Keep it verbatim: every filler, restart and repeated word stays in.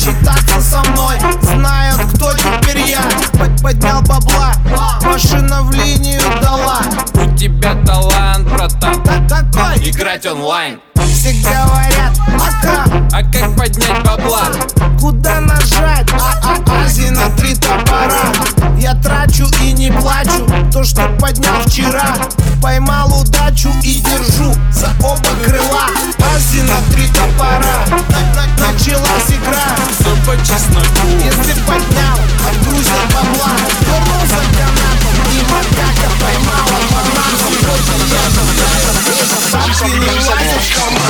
считаться со мной. Знают, кто теперь я. Поднял бабла, машина в линию дала. У тебя талант, братан, Какой? играть онлайн. Все говорят, ака, А как поднять бабла? куда нажать? А-а-а, Ази на три топора. Я трачу и не плачу то, что поднял вчера. Поймал удачу и держу за оба крыла. Ази на три топора. Началась игра. Все по чесноку. Если поднял, отгрузил бабла. Вернулся к канату и макака поймала банан. Бабки не влазят в карман.